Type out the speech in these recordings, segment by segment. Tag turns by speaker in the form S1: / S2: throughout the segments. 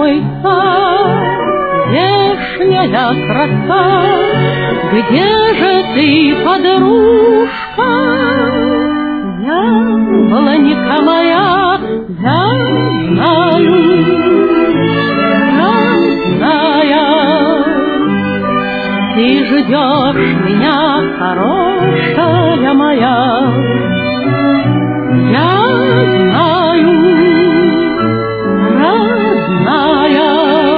S1: мой сад, вешняя краса? Где же ты, подружка? Яблонька моя, я знаю, родная, ты ждешь меня, хорошая моя. Я знаю, родная,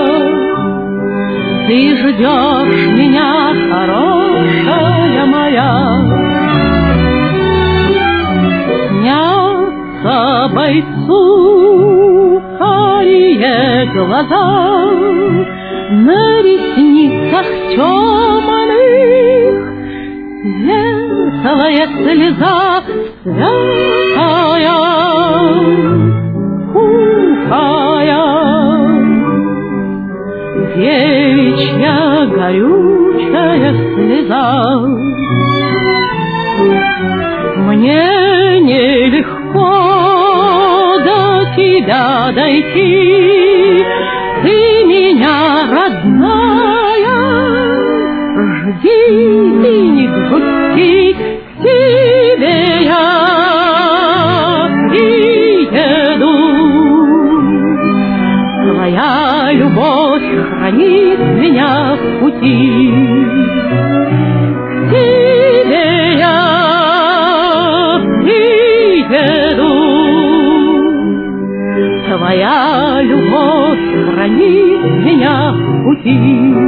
S1: ты ждешь меня, хорошая моя. Снятся бойцу карие глаза, на ресницах темных светлая слеза святая, кухая, девичья горючая слеза. Мне нелегко до тебя дойти, ты меня, родная, жди и не грусти, к тебе я приеду. Твоя любовь хранит меня в пути, к тебе я приеду. Твоя любовь хранит меня в пути.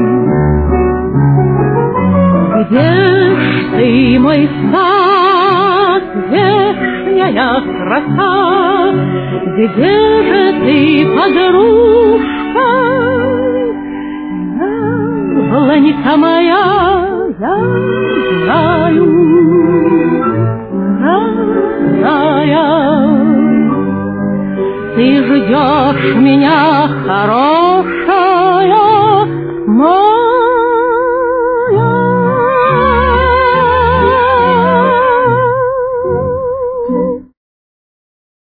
S1: Где ж ты, мой сад, вешняя краса? Где же ты, подружка? Яблонька моя, я знаю, родная, ты ждешь меня, хорошая.